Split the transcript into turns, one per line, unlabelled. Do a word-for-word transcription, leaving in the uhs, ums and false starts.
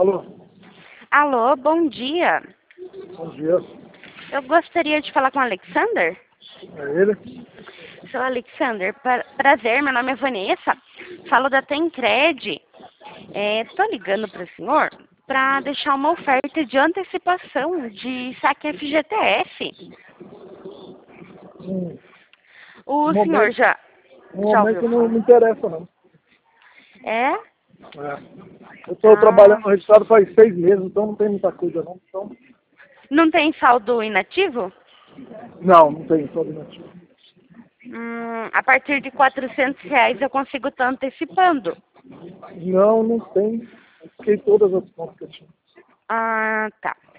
Alô,
Alô, bom dia.
bom dia.
Eu gostaria de falar com o Alexander.
É ele?
Sou Alexander, pra- prazer, meu nome é Vanessa. Falo da Tencred. Estou ligando para o senhor para deixar uma oferta de antecipação de saque F G T S.
Hum,
O
no
senhor
momento,
já,
no
já ouviu
momento não me
falar?
interessa, não.
É?
É. Eu estou
Ah,
trabalhando no registrado faz seis meses, então não tem muita coisa, não. Então,
não tem saldo inativo?
não, não tem só dinheiro.
Hum, a partir de quatrocentos reais eu consigo estar antecipando.
Não, não tem. Eu fiquei todas as contas que eu tinha.
Ah, tá.